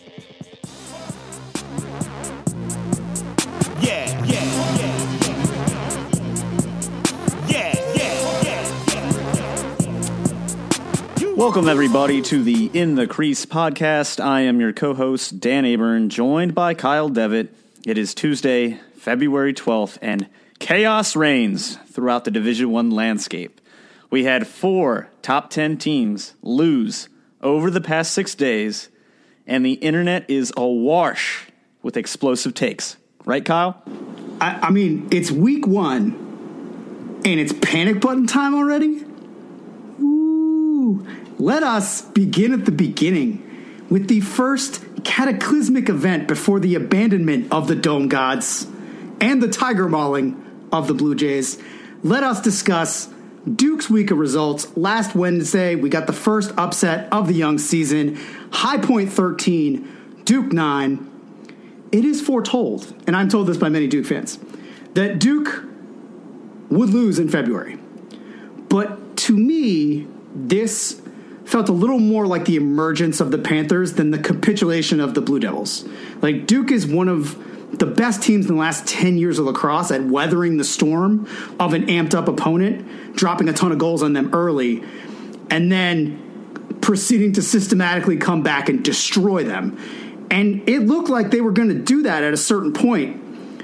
Welcome, everybody, to the In the Crease podcast. I am your co-host, Dan Aburn, joined by Kyle Devitt. It is Tuesday, February 12th, and chaos reigns throughout the Division I landscape. We had 4 top 10 teams lose over the past 6 days, and the internet is awash with explosive takes. Right, Kyle? I mean, it's week 1, and it's panic button time already? Ooh. Let us begin at the beginning with the first cataclysmic event before the abandonment of the Dome Gods and the tiger mauling of the Blue Jays. Let us discuss Duke's week of results. Last Wednesday, we got the first upset of the young season. High Point 13, Duke 9. It is foretold, and I'm told this by many Duke fans, that Duke would lose in February. But to me, this felt a little more like the emergence of the Panthers than the capitulation of the Blue Devils. Like, Duke is one of the best teams in the last 10 years of lacrosse at weathering the storm of an amped-up opponent, dropping a ton of goals on them early, and then proceeding to systematically come back and destroy them. And it looked like they were going to do that at a certain point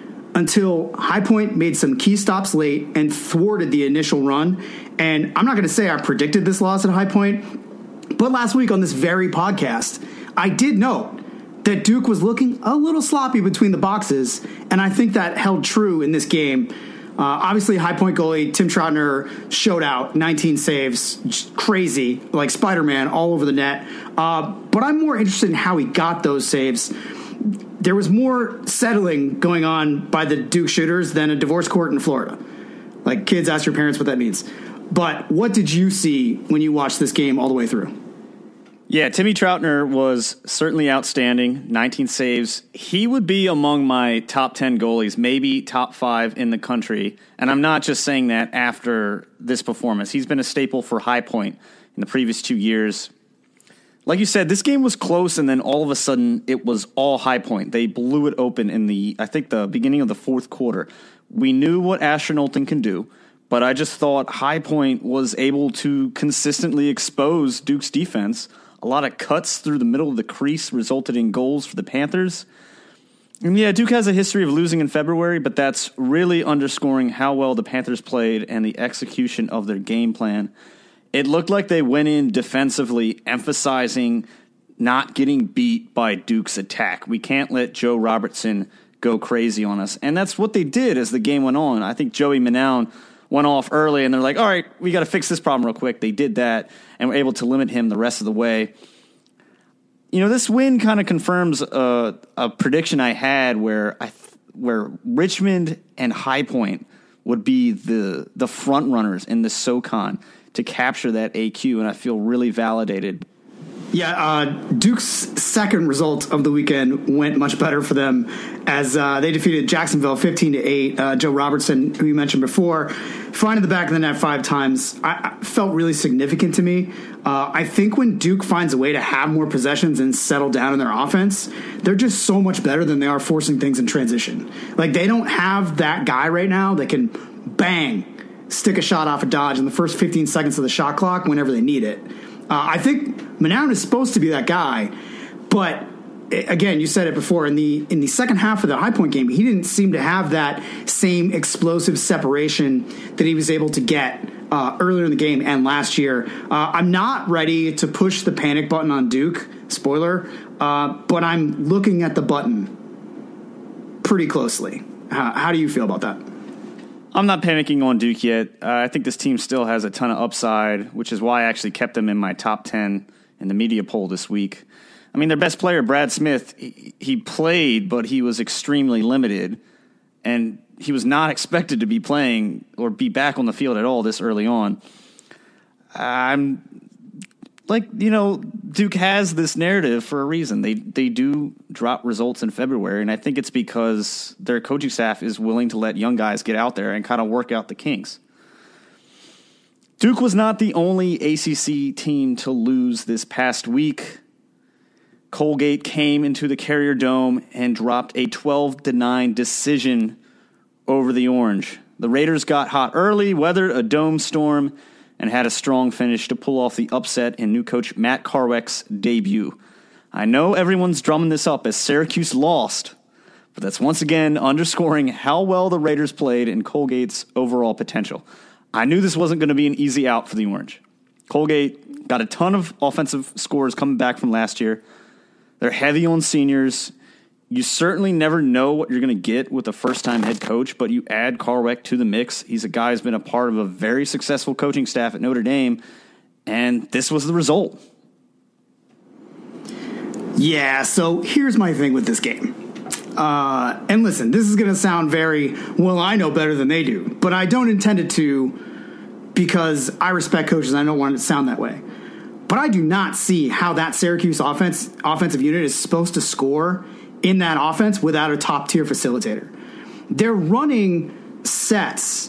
until High Point made some key stops late and thwarted the initial run. And I'm not going to say I predicted this loss at High Point, but last week on this very podcast, I did note that Duke was looking a little sloppy between the boxes, and I think that held true in this game. Obviously, High Point goalie Tim Troutner showed out, 19 saves, just crazy, like Spider-Man all over the net. But I'm more interested in how he got those saves. There was more settling going on by the Duke shooters than a divorce court in Florida. Like, kids, ask your parents what that means. But what did you see when you watched this game all the way through? Yeah, Timmy Troutner was certainly outstanding, 19 saves. He would be among my top 10 goalies, maybe top 5 in the country. And I'm not just saying that after this performance. He's been a staple for High Point in the previous 2 years. Like you said, this game was close, and then all of a sudden it was all High Point. They blew it open in the beginning of the fourth quarter. We knew what Asher Knowlton can do, but I just thought High Point was able to consistently expose Duke's defense. A lot of cuts through the middle of the crease resulted in goals for the Panthers. And yeah, Duke has a history of losing in February, but that's really underscoring how well the Panthers played and the execution of their game plan. It looked like they went in defensively, emphasizing not getting beat by Duke's attack. We can't let Joe Robertson go crazy on us. And that's what they did as the game went on. I think Joey Manown went off early, and they're like, all right, we got to fix this problem real quick. They did that and were able to limit him the rest of the way. You know, this win kind of confirms a prediction I had where Richmond and High Point would be the front runners in the SoCon to capture that AQ, and I feel really validated. Yeah, Duke's second result of the weekend went much better for them as they defeated Jacksonville 15-8. Joe Robertson, who you mentioned before, finding the back of the net 5 times, I felt really significant to me. I think when Duke finds a way to have more possessions and settle down in their offense, they're just so much better than they are forcing things in transition. Like, they don't have that guy right now that can bang, stick a shot off a dodge in the first 15 seconds of the shot clock whenever they need it. I think Manown is supposed to be that guy, but again, you said it before, in the second half of the High Point game, he didn't seem to have that same explosive separation that he was able to get earlier in the game and last year. I'm not ready to push the panic button on Duke, spoiler, but I'm looking at the button pretty closely. How do you feel about that? I'm not panicking on Duke yet. I think this team still has a ton of upside, which is why I actually kept them in my top 10 in the media poll this week. I mean, their best player, Brad Smith, he played, but he was extremely limited, and he was not expected to be playing or be back on the field at all this early on. I'm like, you know, Duke has this narrative for a reason. They do drop results in February, and I think it's because their coaching staff is willing to let young guys get out there and kind of work out the kinks. Duke was not the only ACC team to lose this past week. Colgate came into the Carrier Dome and dropped a 12-9 decision over the Orange. The Raiders got hot early, weathered a dome storm, and had a strong finish to pull off the upset in new coach Matt Carwick's debut. I know everyone's drumming this up as Syracuse lost, but that's once again underscoring how well the Raiders played and Colgate's overall potential. I knew this wasn't going to be an easy out for the Orange. Colgate got a ton of offensive scores coming back from last year. They're heavy on seniors. You certainly never know what you're going to get with a first-time head coach, but you add Carwick to the mix. He's a guy who's been a part of a very successful coaching staff at Notre Dame, and this was the result. Yeah, so here's my thing with this game. And listen, this is going to sound very, well, I know better than they do, but I don't intend it to because I respect coaches and I don't want it to sound that way. But I do not see how that Syracuse offensive unit is supposed to score in that offense without a top-tier facilitator. They're running sets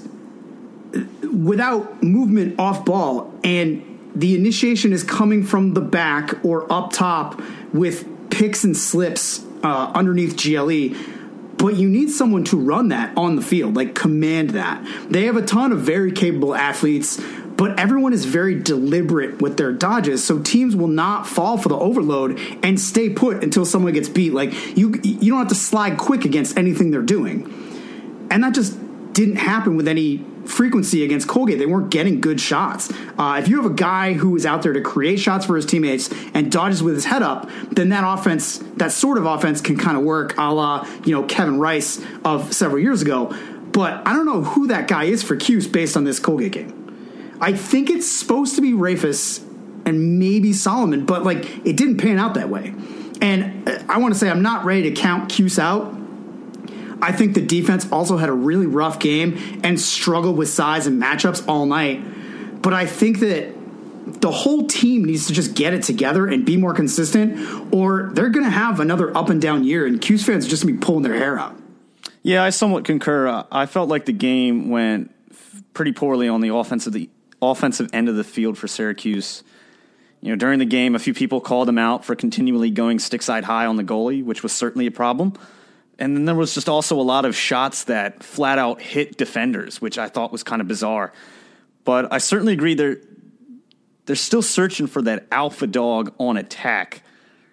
without movement off ball, and the initiation is coming from the back or up top with picks and slips underneath GLE. But you need someone to run that on the field, like command that. They have a ton of very capable athletes, but everyone is very deliberate with their dodges, so teams will not fall for the overload and stay put until someone gets beat. Like you don't have to slide quick against anything they're doing. And that just didn't happen with any frequency against Colgate. They weren't getting good shots. If you have a guy who is out there to create shots for his teammates and dodges with his head up, then that sort of offense can kind of work a la, Kevin Rice of several years ago. But I don't know who that guy is for Cuse based on this Colgate game. I think it's supposed to be Rafus and maybe Solomon, but it didn't pan out that way. And I want to say I'm not ready to count Cuse out. I think the defense also had a really rough game and struggled with size and matchups all night. But I think that the whole team needs to just get it together and be more consistent, or they're going to have another up and down year, and Cuse fans are just going to be pulling their hair out. Yeah, I somewhat concur. I felt like the game went pretty poorly on the offensive end of the field for Syracuse. During the game, a few people called him out for continually going stick side high on the goalie, which was certainly a problem. And then there was just also a lot of shots that flat out hit defenders, which I thought was kind of bizarre. But I certainly agree they're still searching for that alpha dog on attack.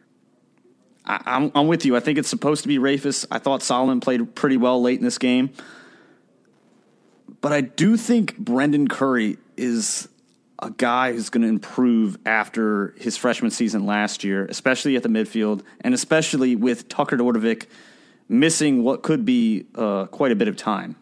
I'm with you. I think it's supposed to be Rafus. I thought Solomon played pretty well late in this game. But I do think Brendan Curry is a guy who's going to improve after his freshman season last year, especially at the midfield, and especially with Tucker Dordevic missing what could be quite a bit of time.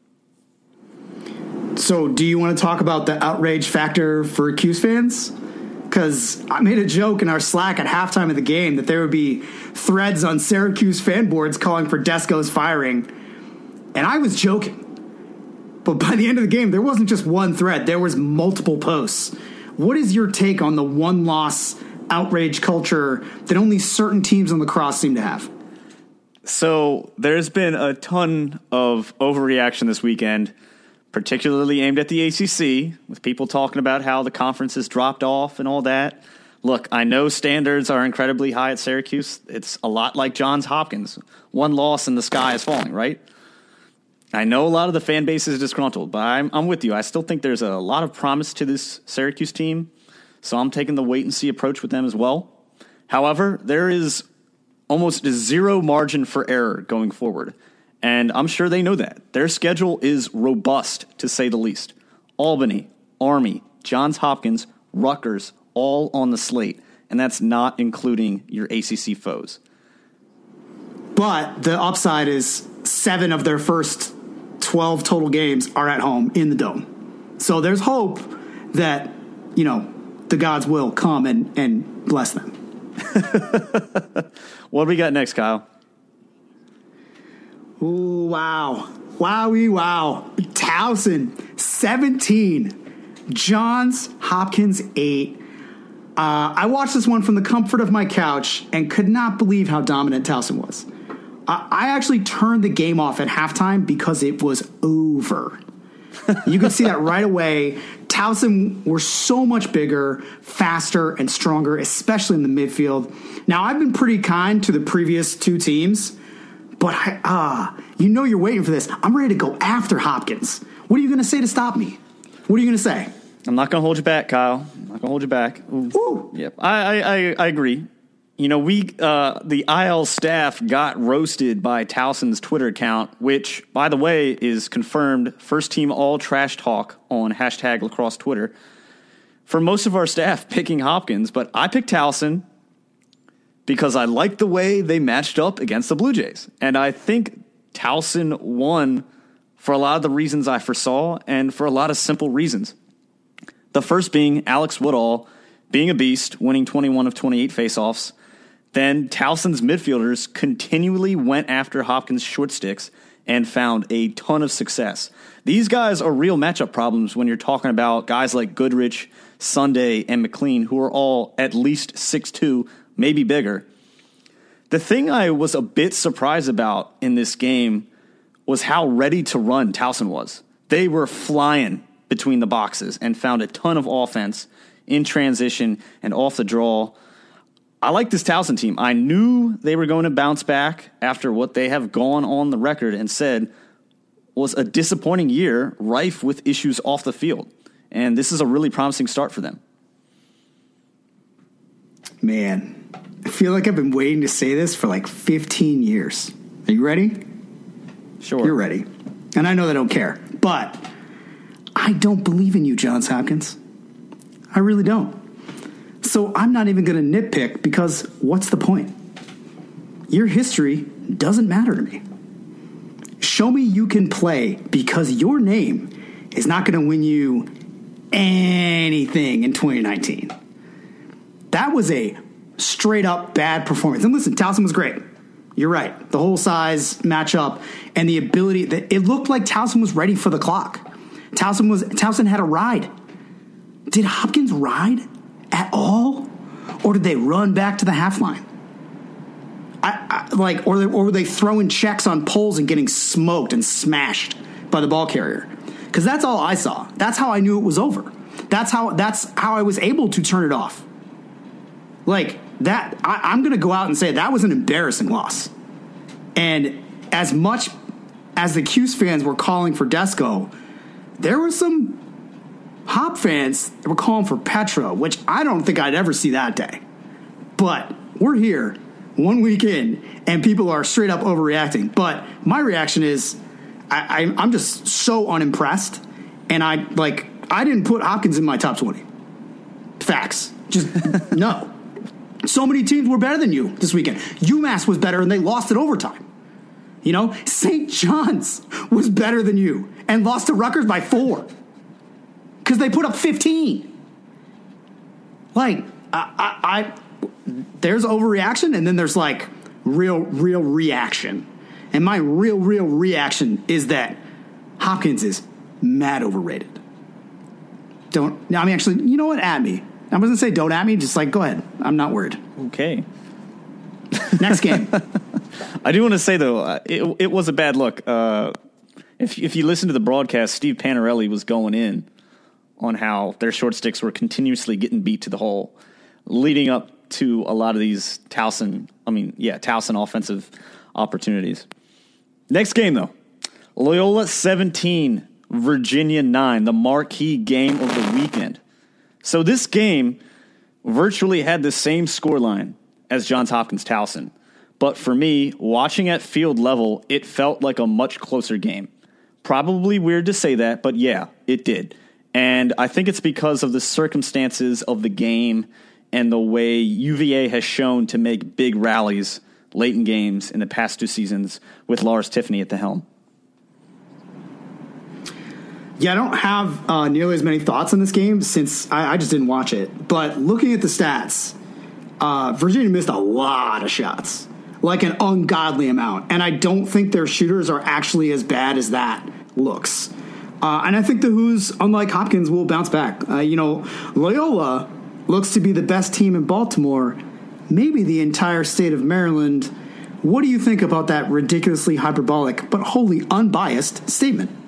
So do you want to talk about the outrage factor for Cuse fans? Because I made a joke in our Slack at halftime of the game that there would be threads on Syracuse fan boards calling for Desco's firing. And I was joking. But by the end of the game, there wasn't just one thread. There was multiple posts. What is your take on the one-loss outrage culture that only certain teams on lacrosse seem to have? So there's been a ton of overreaction this weekend, particularly aimed at the ACC, with people talking about how the conference has dropped off and all that. Look, I know standards are incredibly high at Syracuse. It's a lot like Johns Hopkins. One loss and the sky is falling, right? I know a lot of the fan base is disgruntled, but I'm with you. I still think there's a lot of promise to this Syracuse team, so I'm taking the wait-and-see approach with them as well. However, there is almost zero margin for error going forward, and I'm sure they know that. Their schedule is robust, to say the least. Albany, Army, Johns Hopkins, Rutgers, all on the slate, and that's not including your ACC foes. But the upside is 7 of their first 12 total games are at home in the Dome. So there's hope that, the gods will come and bless them. What do we got next, Kyle? Ooh, wow. Wowie, wow. Towson, 17. Johns Hopkins, 8. I watched this one from the comfort of my couch and could not believe how dominant Towson was. I actually turned the game off at halftime because it was over. You could see that right away. Towson were so much bigger, faster, and stronger, especially in the midfield. Now, I've been pretty kind to the previous two teams, but you're waiting for this. I'm ready to go after Hopkins. What are you going to say to stop me? What are you going to say? I'm not going to hold you back, Kyle. I'm not going to hold you back. Ooh. Yep, I agree. The IL staff got roasted by Towson's Twitter account, which, by the way, is confirmed first team all trash talk on #lacrosse Twitter. For most of our staff picking Hopkins, but I picked Towson because I liked the way they matched up against the Blue Jays. And I think Towson won for a lot of the reasons I foresaw and for a lot of simple reasons. The first being Alex Woodall being a beast, winning 21 of 28 faceoffs. Then Towson's midfielders continually went after Hopkins' short sticks and found a ton of success. These guys are real matchup problems when you're talking about guys like Goodrich, Sunday, and McLean, who are all at least 6'2", maybe bigger. The thing I was a bit surprised about in this game was how ready to run Towson was. They were flying between the boxes and found a ton of offense in transition and off the draw. I like this Towson team. I knew they were going to bounce back after what they have gone on the record and said was a disappointing year, rife with issues off the field. And this is a really promising start for them. Man, I feel like I've been waiting to say this for like 15 years. Are you ready? Sure. You're ready. And I know they don't care. But I don't believe in you, Johns Hopkins. I really don't. So I'm not even going to nitpick because what's the point? Your history doesn't matter to me. Show me you can play because your name is not going to win you anything in 2019. That was a straight up bad performance. And listen, Towson was great. You're right. The whole size matchup and the ability that it looked like Towson was ready for the clock. Towson had a ride. Did Hopkins ride at all, or did they run back to the half line? Or were they throwing checks on poles and getting smoked and smashed by the ball carrier? Because that's all I saw. That's how I knew it was over. That's how I was able to turn it off. Like that, I'm going to go out and say that was an embarrassing loss. And as much as the Cuse fans were calling for Desco, there were some Hop fans were calling for Petra, which I don't think I'd ever see that day. But we're here 1 week in, and people are straight up overreacting. But my reaction is I'm just so unimpressed, and I didn't put Hopkins in my top 20. Facts. Just no. So many teams were better than you this weekend. UMass was better, and they lost in overtime. St. John's was better than you and lost to Rutgers by 4. Because they put up 15. There's overreaction, and then there's real reaction. And my real reaction is that Hopkins is mad overrated. Actually, you know what? At me. I wasn't going to say don't at me, just go ahead. I'm not worried. Okay. Next game. I do want to say, though, it was a bad look. If you listen to the broadcast, Steve Panarelli was going in on how their short sticks were continuously getting beat to the hole, leading up to a lot of these Towson offensive opportunities. Next game, though. Loyola 17, Virginia 9, the marquee game of the weekend. So this game virtually had the same scoreline as Johns Hopkins Towson. But for me, watching at field level, it felt like a much closer game. Probably weird to say that, but yeah, it did. And I think it's because of the circumstances of the game and the way UVA has shown to make big rallies late in games in the past 2 seasons with Lars Tiffany at the helm. Yeah, I don't have nearly as many thoughts on this game since I just didn't watch it. But looking at the stats, Virginia missed a lot of shots, like an ungodly amount. And I don't think their shooters are actually as bad as that looks. And I think the Hoos, unlike Hopkins, will bounce back. Loyola looks to be the best team in Baltimore, maybe the entire state of Maryland. What do you think about that ridiculously hyperbolic but wholly unbiased statement?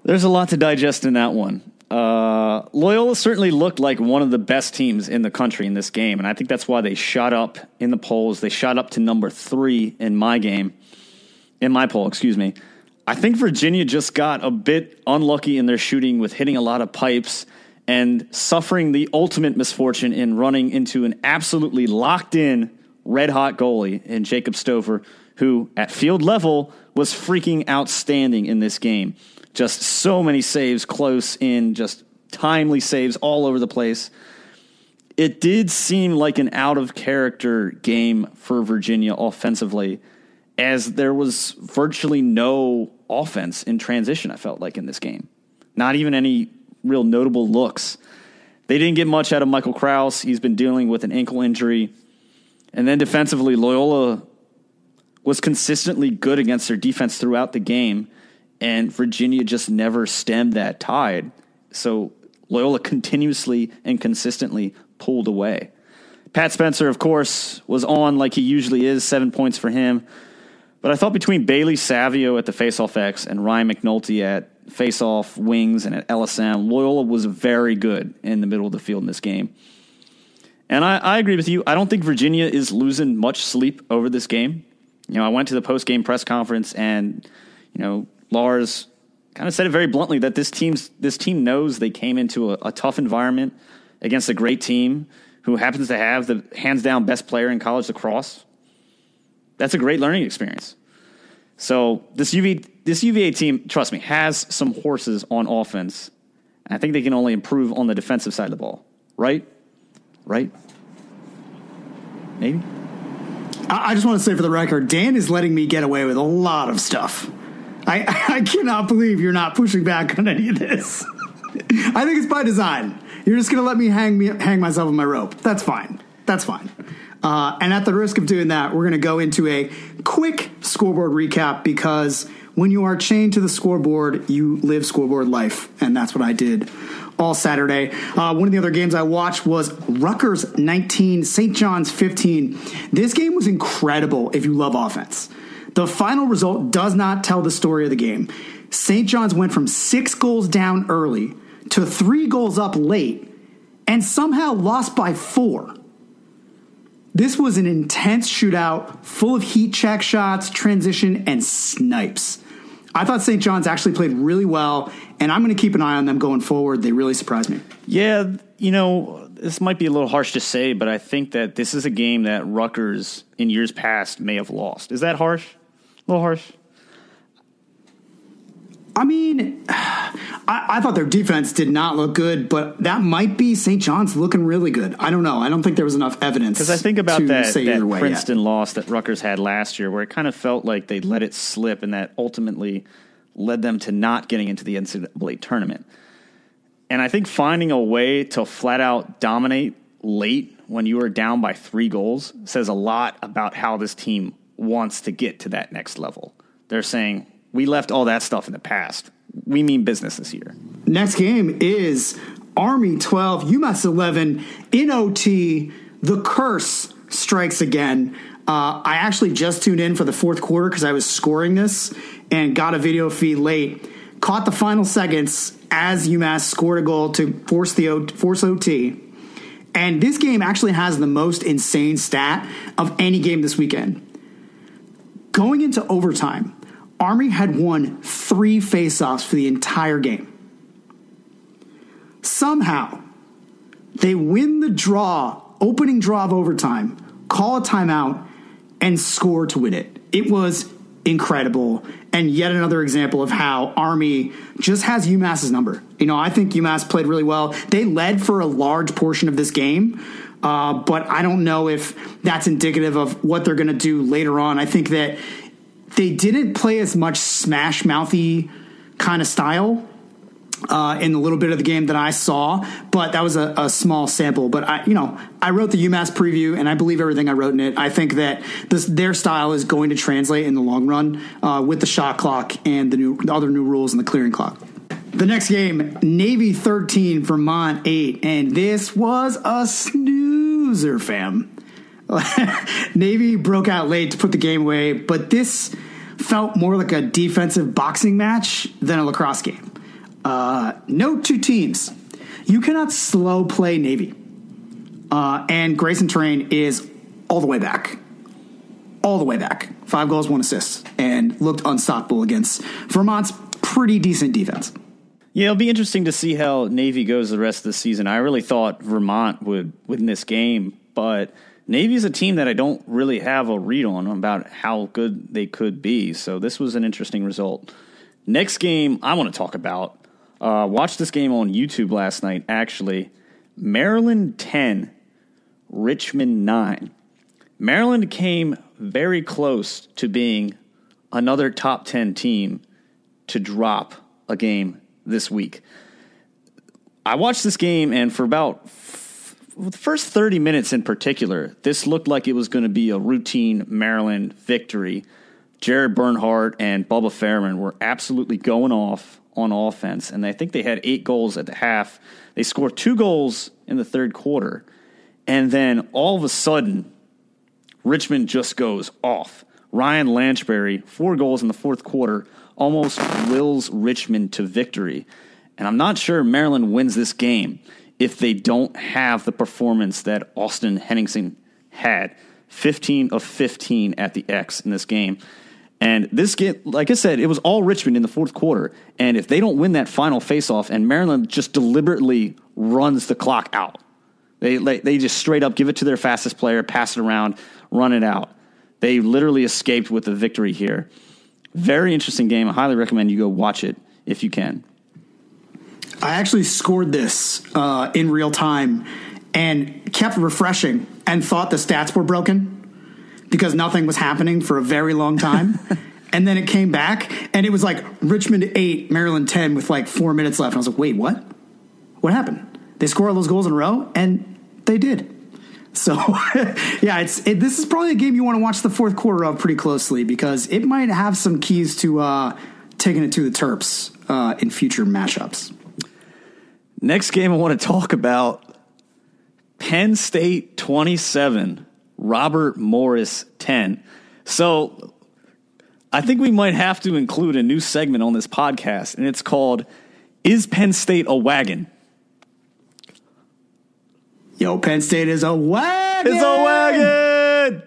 There's a lot to digest in that one. Loyola certainly looked like one of the best teams in the country in this game, and I think that's why they shot up in the polls. They shot up to number 3 in my poll, excuse me. I think Virginia just got a bit unlucky in their shooting with hitting a lot of pipes and suffering the ultimate misfortune in running into an absolutely locked-in, red-hot goalie in Jacob Stover, who, at field level, was freaking outstanding in this game. Just so many saves close in, just timely saves all over the place. It did seem like an out-of-character game for Virginia offensively, as there was virtually no offense in transition, I felt like, in this game. Not even any real notable looks. They didn't get much out of Michael Krause. He's been dealing with an ankle injury. And then defensively, Loyola was consistently good against their defense throughout the game, and Virginia just never stemmed that tide. So Loyola continuously and consistently pulled away. Pat Spencer, of course, was on like he usually is, 7 points for him. But I thought between Bailey Savio at the faceoff X and Ryan McNulty at faceoff wings and at LSM, Loyola was very good in the middle of the field in this game. And I agree with you. I don't think Virginia is losing much sleep over this game. You know, I went to the post-game press conference and, you know, Lars kind of said it very bluntly that this team knows they came into a tough environment against a great team who happens to have the hands-down best player in college lacrosse. That's a great learning experience. So this UVA team, trust me, has some horses on offense. And I think they can only improve on the defensive side of the ball. Right? Maybe? I just want to say for the record, Dan is letting me get away with a lot of stuff. I cannot believe you're not pushing back on any of this. I think it's by design. You're just going to let me hang myself on my rope. That's fine. And at the risk of doing that, we're going to go into a quick scoreboard recap, because when you are chained to the scoreboard, you live scoreboard life. And that's what I did all Saturday. One of the other games I watched was Rutgers 19, St. John's 15. This game was incredible if you love offense. The final result does not tell the story of the game. St. John's went from 6 goals down early to 3 goals up late and somehow lost by 4. This was an intense shootout full of heat check shots, transition, and snipes. I thought St. John's actually played really well, and I'm going to keep an eye on them going forward. They really surprised me. Yeah, you know, this might be a little harsh to say, but I think that this is a game that Rutgers in years past may have lost. Is that harsh? A little harsh? I mean, I thought their defense did not look good, but that might be St. John's looking really good. I don't know. I don't think there was enough evidence. Because I think about that Princeton loss that Rutgers had last year, where it kind of felt like they let it slip, and that ultimately led them to not getting into the NCAA tournament. And I think finding a way to flat out dominate late when you are down by 3 goals says a lot about how this team wants to get to that next level. They're saying, we left all that stuff in the past. We mean business this year. Next game is Army 12, UMass 11 in OT. The curse strikes again. I actually just tuned in for the fourth quarter because I was scoring this and got a video feed late. Caught the final seconds as UMass scored a goal to force OT. And this game actually has the most insane stat of any game this weekend. Going into overtime, Army had won 3 faceoffs for the entire game. Somehow, they win the opening draw of overtime, call a timeout, and score to win it. It was incredible, and yet another example of how Army just has UMass's number. You know, I think UMass played really well. They led for a large portion of this game, but I don't know if that's indicative of what they're going to do later on. I think that they didn't play as much smash-mouthy kind of style in the little bit of the game that I saw, but that was a small sample. But I wrote the UMass preview, and I believe everything I wrote in it. I think that their style is going to translate in the long run with the shot clock and the other new rules in the clearing clock. The next game, Navy 13, Vermont 8, and this was a snoozer, fam. Navy broke out late to put the game away, but this felt more like a defensive boxing match than a lacrosse game. Note two teams. You cannot slow play Navy. And Grayson Terrain is all the way back. All the way back. 5 goals, 1 assist, and looked unstoppable against Vermont's pretty decent defense. Yeah, it'll be interesting to see how Navy goes the rest of the season. I really thought Vermont would win this game, but Navy is a team that I don't really have a read on about how good they could be. So this was an interesting result. Next game I want to talk about. Watched this game on YouTube last night, actually. Maryland 10, Richmond 9. Maryland came very close to being another top 10 team to drop a game this week. I watched this game, and for about the first 30 minutes in particular, this looked like it was going to be a routine Maryland victory. Jared Bernhardt and Bubba Fairman were absolutely going off on offense, and I think they had 8 goals at the half. They scored 2 goals in the third quarter, and then all of a sudden, Richmond just goes off. Ryan Lanchbury, 4 goals in the fourth quarter, almost wills Richmond to victory. And I'm not sure Maryland wins this game if they don't have the performance that Austin Henningsen had. 15 of 15 at the X in this game. And this game, like I said, it was all Richmond in the fourth quarter. And if they don't win that final faceoff, and Maryland just deliberately runs the clock out, they just straight up give it to their fastest player, pass it around, run it out. They literally escaped with the victory here. Very interesting game. I highly recommend you go watch it if you can. I actually scored this in real time and kept refreshing and thought the stats were broken because nothing was happening for a very long time. And then it came back, and it was like Richmond 8, Maryland 10 with like 4 minutes left. And I was like, wait, what? What happened? They scored all those goals in a row, and they did. So, yeah, this is probably a game you want to watch the fourth quarter of pretty closely because it might have some keys to taking it to the Terps in future matchups. Next game I want to talk about, Penn State 27, Robert Morris 10. So I think we might have to include a new segment on this podcast, and it's called, Is Penn State a Wagon? Yo, Penn State is a wagon. It's a wagon.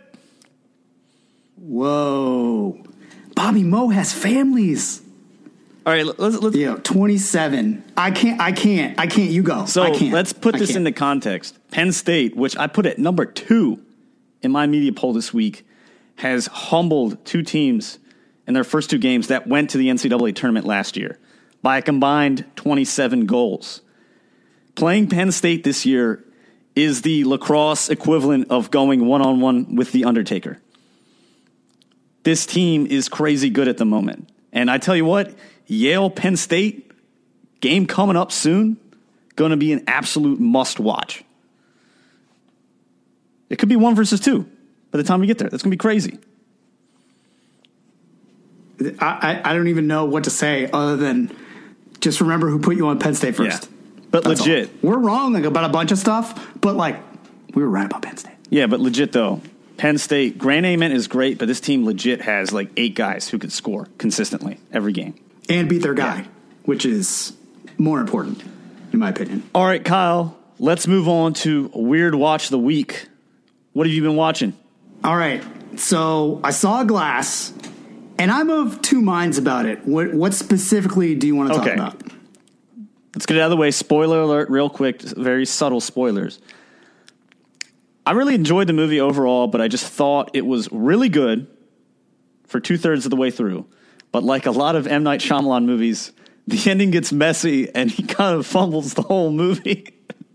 Whoa. Bobby Moe has families. All right, let's. Yeah, 27. I can't. You go. So let's put this into context. Penn State, which I put at number 2 in my media poll this week, has humbled 2 teams in their first 2 games that went to the NCAA tournament last year by a combined 27 goals. Playing Penn State this year is the lacrosse equivalent of going one-on-one with The Undertaker. This team is crazy good at the moment. And I tell you what, Yale, Penn State, game coming up soon, going to be an absolute must-watch. It could be 1 versus 2 by the time we get there. That's going to be crazy. I don't even know what to say other than just remember who put you on Penn State first. Yeah. But that's legit. All. We're wrong about a bunch of stuff, but we were right about Penn State. Yeah, but legit though. Penn State, Grant Ament is great, but this team legit has 8 guys who could score consistently every game. And beat their guy, which is more important, in my opinion. All right, Kyle, let's move on to Weird Watch of the Week. What have you been watching? All right, so I saw Glass, and I'm of 2 minds about it. What specifically do you want to talk about? Let's get it out of the way. Spoiler alert real quick. Very subtle spoilers. I really enjoyed the movie overall, but I just thought it was really good for 2/3 of the way through. But like a lot of M. Night Shyamalan movies, the ending gets messy and he kind of fumbles the whole movie.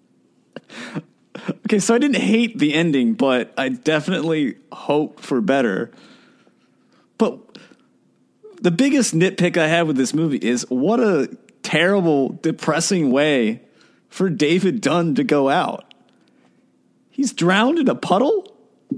Okay, so I didn't hate the ending, but I definitely hoped for better. But the biggest nitpick I have with this movie is what a terrible, depressing way for David Dunn to go out. He's drowned in a puddle?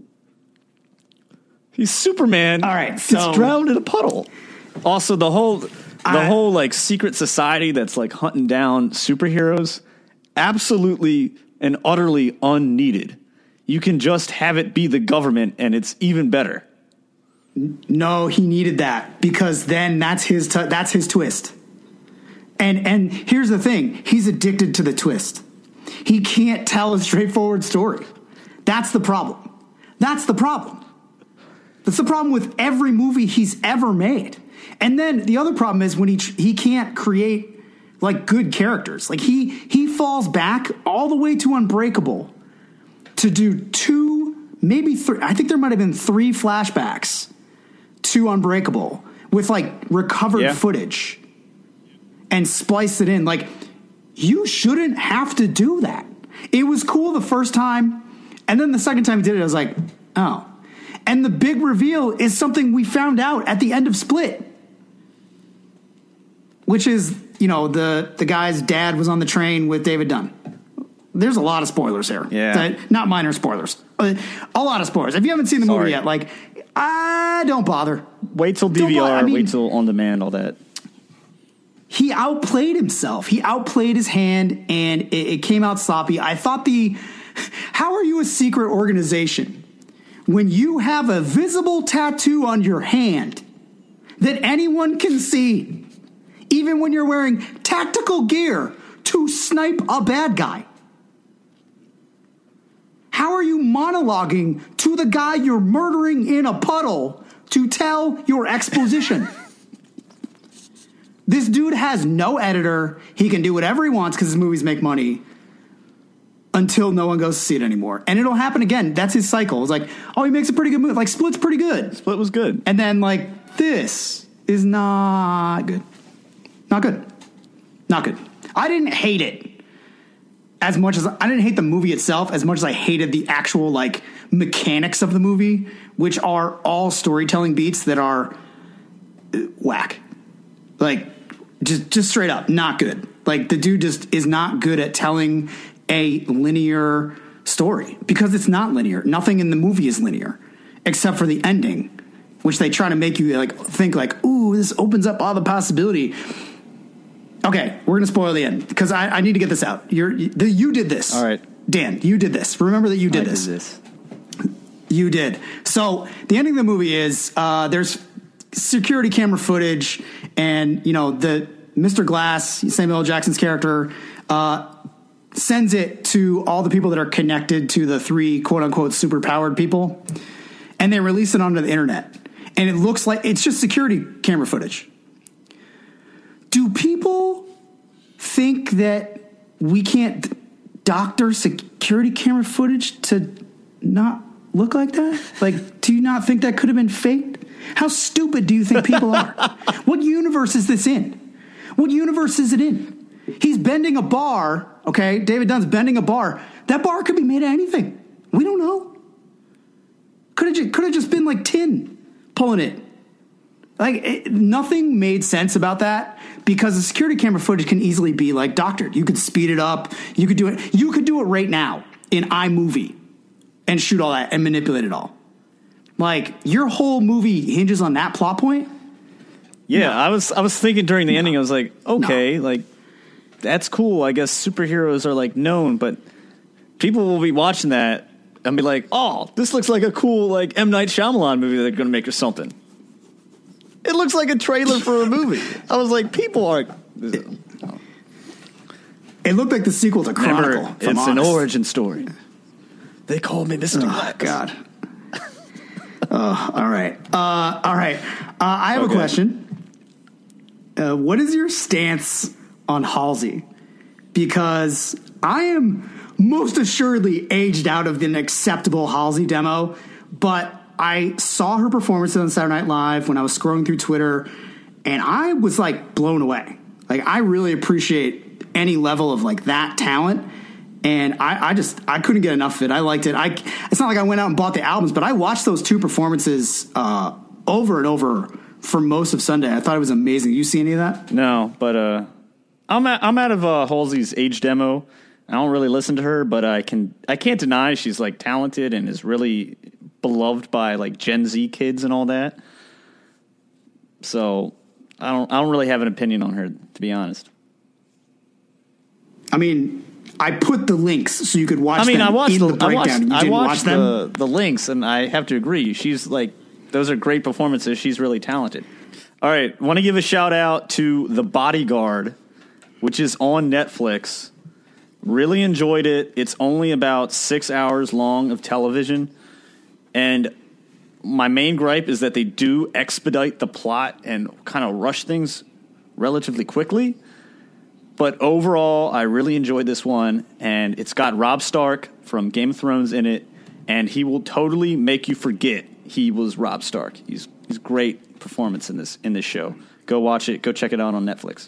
He's Superman. All right, so he's drowned in a puddle. Also, the whole secret society that's hunting down superheroes, absolutely and utterly unneeded. You can just have it be the government, and it's even better. No, he needed that because then that's his twist. And here's the thing. He's addicted to the twist. He can't tell a straightforward story. That's the problem. That's the problem. That's the problem with every movie he's ever made. And then the other problem is when he can't create like good characters. Like he falls back all the way to Unbreakable to do 2, maybe 3. I think there might have been 3 flashbacks to Unbreakable with like recovered footage and splice it in. Like, you shouldn't have to do that. It was cool the first time, and then the second time he did it, I was like, oh. And the big reveal is something we found out at the end of Split, which is, you know, the guy's dad was on the train with David Dunn. There's a lot of spoilers here. Yeah. Not minor spoilers. A lot of spoilers. If you haven't seen the movie yet, like, don't bother. Wait till DVR, wait till on demand, all that. He outplayed himself. He outplayed his hand, and it came out sloppy. I thought how are you a secret organization when you have a visible tattoo on your hand that anyone can see, even when you're wearing tactical gear to snipe a bad guy? How are you monologuing to the guy you're murdering in a puddle to tell your exposition? This dude has no editor. He can do whatever he wants because his movies make money until no one goes to see it anymore. And it'll happen again. That's his cycle. It's like, oh, he makes a pretty good movie. Like, Split's pretty good. Split was good. And then, like, this is not good. Not good. Not good. I didn't hate it as much as I didn't hate the movie itself as much as I hated the actual, like, mechanics of the movie, which are all storytelling beats that are whack. Like, just straight up not good. Like, the dude just is not good at telling a linear story because it's not linear. Nothing in the movie is linear except for the ending, which they try to make you like think like, ooh, this opens up all the possibility. Okay, we're gonna spoil the end because I need to get this out. You did this. All right, Dan, you did this. Remember that you did this. You did. So the ending of the movie is there's security camera footage, and you know the Mr. Glass, Samuel L. Jackson's character, sends it to all the people that are connected to the 3 quote unquote superpowered people, and they release it onto the internet. And it looks like it's just security camera footage. Do people think that we can't doctor security camera footage to not look like that? Like, do you not think that could have been faked? How stupid do you think people are? What universe is this in? What universe is it in? He's bending a bar, okay? David Dunn's bending a bar. That bar could be made of anything. We don't know. Could have just been like tin pulling it. Like, nothing made sense about that because the security camera footage can easily be like doctored. You could speed it up. You could do it. You could do it right now in iMovie and shoot all that and manipulate it all. Like, your whole movie hinges on that plot point? Yeah, no. I was thinking during the ending, I was like, okay, like, that's cool. I guess superheroes are, like, known, but people will be watching that and be like, oh, this looks like a cool, like, M. Night Shyamalan movie they're going to make or something. It looks like a trailer for a movie. I was like, people are... It looked like the sequel to Chronicle. Remember, it's Honest. An origin story. They called me Mr. Glass. Oh, God. All right. I have a question. What is your stance on Halsey? Because I am most assuredly aged out of an acceptable Halsey demo, but I saw her performance on Saturday Night Live when I was scrolling through Twitter, and I was like blown away. Like, I really appreciate any level of like that talent. And I couldn't get enough of it. I liked it. It's not like I went out and bought the albums, but I watched those 2 performances over and over for most of Sunday. I thought it was amazing. You see any of that? No, but I'm out of Halsey's age demo. I don't really listen to her, but I can't deny she's like talented and is really beloved by like Gen Z kids and all that. So I don't really have an opinion on her, to be honest. I mean, I put the links so you could watch. I mean, them I watched in the breakdown. I watched the links, and I have to agree. She's like, those are great performances. She's really talented. All right, want to give a shout out to The Bodyguard. which is on Netflix. Really enjoyed it. It's only about 6 hours long of television. And my main gripe is that they do expedite the plot and kind of rush things relatively quickly. But overall, I really enjoyed this one. And it's got Robb Stark from Game of Thrones in it. And he will totally make you forget he was Robb Stark. He's great performance in this show. Go watch it. Go check it out on Netflix.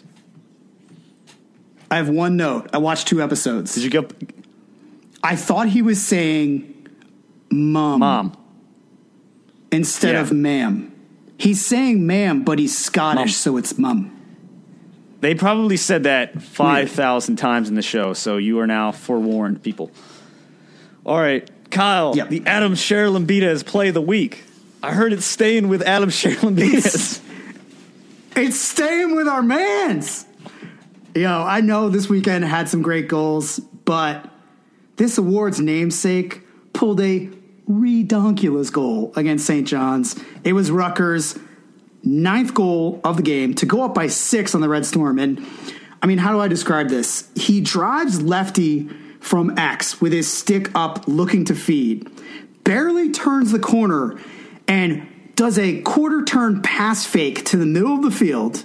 I have one note. I watched 2 episodes. Did you go? I thought he was saying mom. Instead of ma'am. He's saying ma'am, but he's Scottish, so it's mum. They probably said that 5,000 times in the show, so you are now forewarned, people. All right, Kyle, the Adam Sherlin Benitez play of the week. I heard it's staying with Adam Sherlin Benitez. It's staying with our mans. I know this weekend had some great goals, but this award's namesake pulled a redonkulous goal against St. John's. It was Rutgers' 9th goal of the game to go up by 6 on the Red Storm. And, I mean, how do I describe this? He drives lefty from X with his stick up looking to feed, barely turns the corner, and does a quarter-turn pass fake to the middle of the field.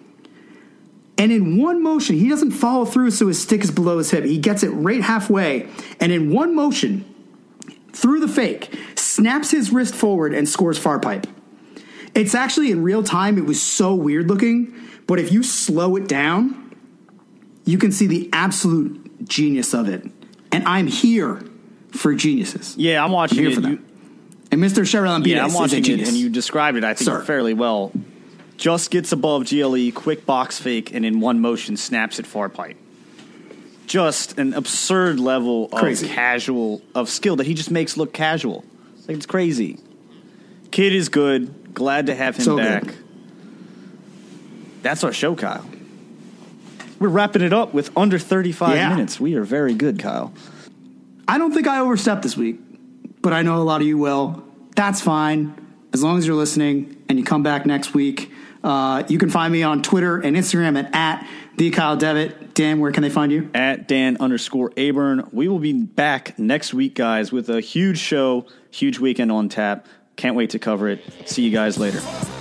And in one motion, he doesn't follow through so his stick is below his hip. He gets it right halfway, and in one motion, through the fake, snaps his wrist forward and scores far pipe. It's actually in real time, it was so weird looking, but if you slow it down, you can see the absolute genius of it. And I'm here for geniuses. Yeah, I'm watching it. For them. And Mr. Sherlin Benitez I'm watching is a genius. it, and you described it, I think, fairly well. Just gets above GLE, quick box fake, and in one motion snaps it far pipe. Just an absurd level of skill that he just makes look casual. It's crazy. Kid is good. Glad to have him back. Good. That's our show, Kyle. We're wrapping it up with under 35 minutes. We are very good, Kyle. I don't think I overstepped this week, but I know a lot of you will. That's fine. As long as you're listening and you come back next week. You can find me on Twitter and Instagram at @TheKyleDevitt. Dan, where can they find you? At Dan_Aburn. We will be back next week, guys, with a huge show, huge weekend on tap. Can't wait to cover it. See you guys later.